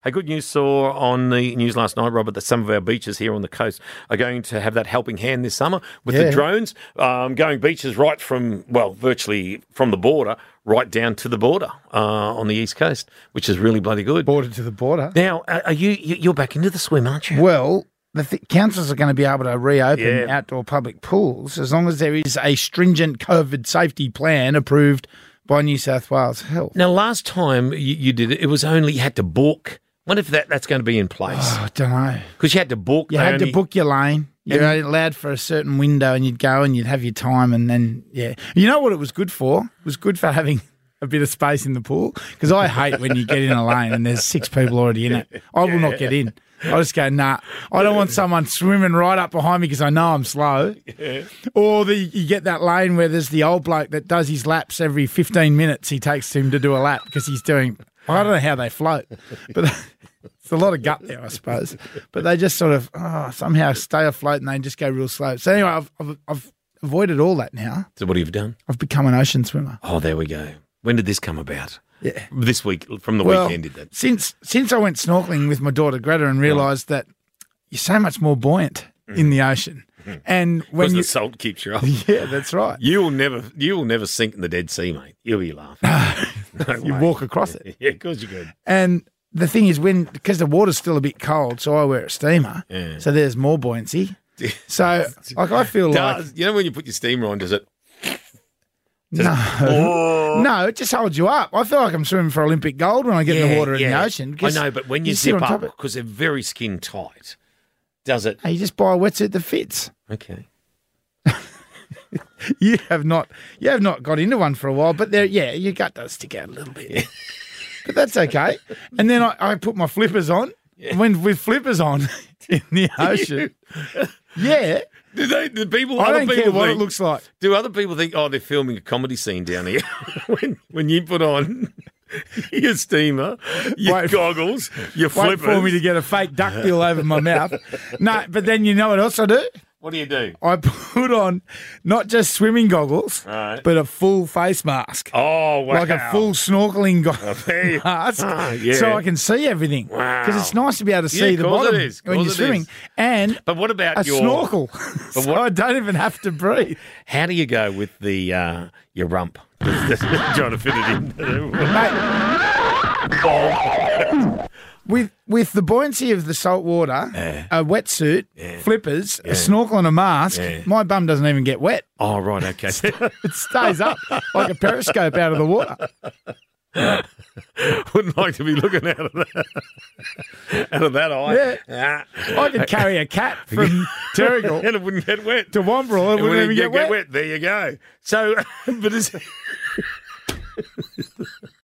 Hey, good news saw on the news last night, Robert, that some of our beaches here on the coast are going to have that helping hand this summer with the drones, going beaches right from, virtually from the border right down to the border on the East Coast, which is really bloody good. Border to the border. Now, are you're back into the swim, aren't you? Well, the councils are going to be able to reopen outdoor public pools as long as there is a stringent COVID safety plan approved by New South Wales Health. Now, last time you did it, it was only you had to book. What if that's going to be in place? Oh, I don't know. Because you had to book. You had to book your lane. You're allowed for a certain window and you'd go and you'd have your time and then, You know what it was good for? It was good for having a bit of space in the pool because I hate when you get in a lane and there's 6 people already in it. I will not get in. I just go, nah. I don't want someone swimming right up behind me because I know I'm slow. Yeah. Or you get that lane where there's the old bloke that does his laps every 15 minutes. He takes him to do a lap because he's doing, I don't know how they float, but it's a lot of gut there, I suppose. But they just sort of somehow stay afloat and they just go real slow. So anyway, I've avoided all that now. So what have you done? I've become an ocean swimmer. Oh, there we go. When did this come about? Yeah. This week, from the weekend, did that? Since I went snorkeling with my daughter Greta and realised that you're so much more buoyant in the ocean. And when because the salt keeps you up. Yeah, that's right. You will never sink in the Dead Sea, mate. You'll be laughing. You walk across it. Yeah, of course you could. And the thing is, because the water's still a bit cold, so I wear a steamer. Yeah. So there's more buoyancy. So I feel like you know when you put your steamer on, does it? No, it just holds you up. I feel like I'm swimming for Olympic gold when I get in the water in the ocean. I know, but when you zip up, because they're very skin tight, does it? Hey, you just buy a wetsuit that fits. Okay. You have not got into one for a while, but your gut does stick out a little bit. Yeah. But that's okay. And then I put my flippers on. Yeah. When with flippers on in the ocean, Do people? I don't care what it looks like. Do other people think, they're filming a comedy scene down here when you put on your steamer, your goggles, your flippers? Wait for me to get a fake duckbill over my mouth. No, but then you know what else I do? What do you do? I put on not just swimming goggles, but a full face mask. Oh, wow. Like a full snorkeling mask so I can see everything. Wow. Because it's nice to be able to see the bottom when you're swimming. But what about a snorkel? So I don't even have to breathe. How do you go with the your rump? Trying to fit it in. Mate, with the buoyancy of the salt water, a wetsuit, flippers, a snorkel and a mask, my bum doesn't even get wet. Oh, right, okay. It stays up like a periscope out of the water. Wouldn't like to be looking out of that eye. Yeah. I could carry a cat from Terrigal and it wouldn't get wet. To Wombrel, it wouldn't even get wet. There you go. So, but